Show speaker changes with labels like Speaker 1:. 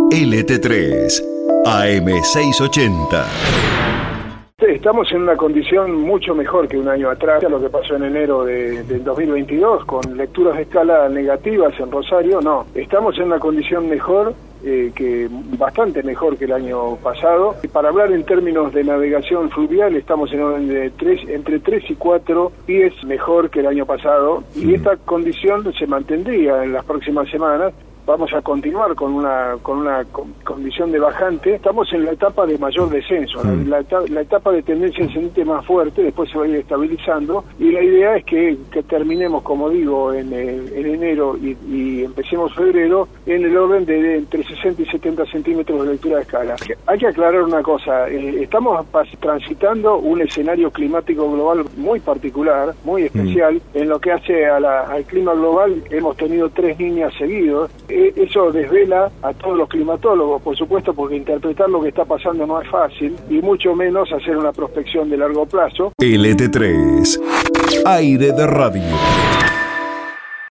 Speaker 1: LT3, AM680.
Speaker 2: Estamos en una condición mucho mejor que un año atrás, lo que pasó en enero del 2022, con lecturas de escala negativas en Rosario. No, estamos en una condición mejor, bastante mejor que el año pasado. Y para hablar en términos de navegación fluvial, estamos en orden de entre 3 y 4 pies mejor que el año pasado, y esta condición se mantendría en las próximas semanas. Vamos a continuar con una condición de bajante. Estamos en la etapa de mayor descenso, la etapa de tendencia ascendente más fuerte. Después se va a ir estabilizando, y la idea es que terminemos, como digo, en enero y empecemos febrero en el orden de entre 60 y 70 centímetros de lectura de escala. Hay que aclarar una cosa: estamos transitando un escenario climático global muy particular, muy especial. En lo que hace al clima global, hemos tenido 3 Niñas seguidos. Eso desvela a todos los climatólogos, por supuesto, porque interpretar lo que está pasando no es fácil, y mucho menos hacer una prospección de largo plazo.
Speaker 1: LT3, aire de radio.